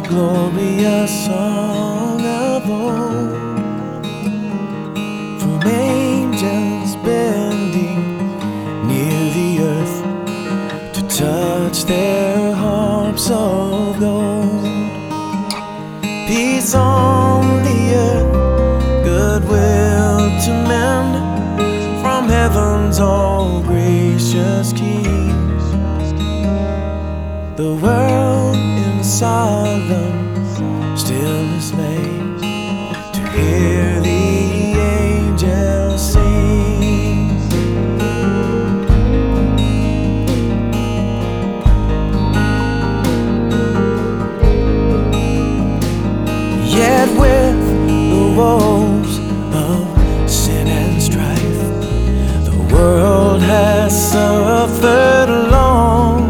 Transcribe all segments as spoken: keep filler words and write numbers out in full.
glorious song of old, from angels bending near the earth to touch their harps of gold. Peace on the earth, goodwill to men, from heaven's all gracious King. The world in solemn stillness lays to hear the angels sing. Yet with the woes of sin and strife, the world has suffered long.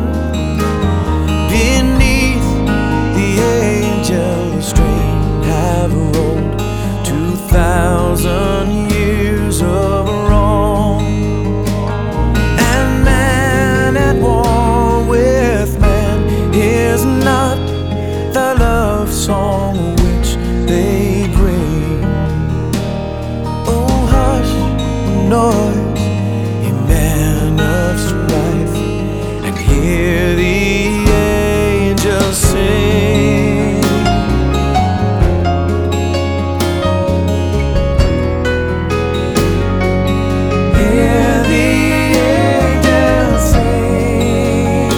Beneath the angels' strain have rolled two thousand years of wrong, and man at war with man is not the love song which they bring. Oh, hush, noise, ye men of strife, and hear the angels sing. Hear the angels sing.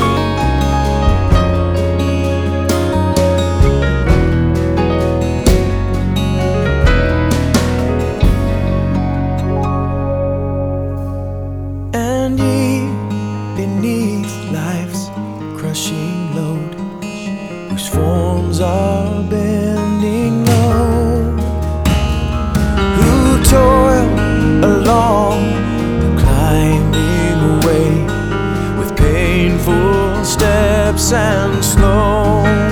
And ye beneath life's crushing load, whose forms are bending low, who toil along the climbing way with painful steps and slow.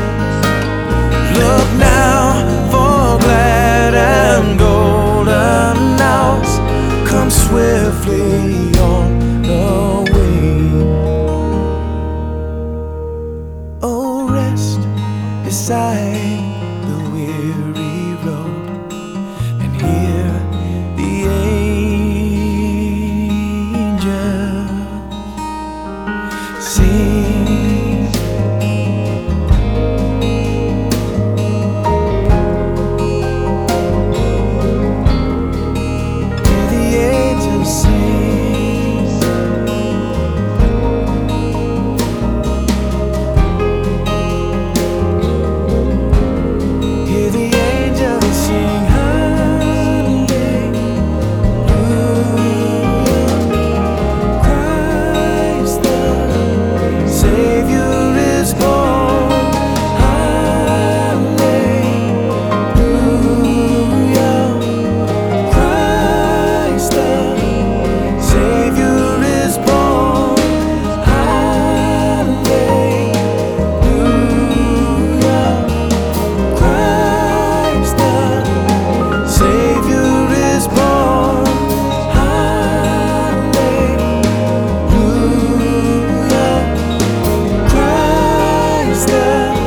Look now for glad and golden hours come swiftly on the wing. Oh, rest beside the weary road and hear the angels sing. Hear the angels sing. Hear the angels sing, hallelujah. Christ the Savior is born, hallelujah. Christ the Savior is born, hallelujah. Christ the Savior is born, hallelujah. Christ the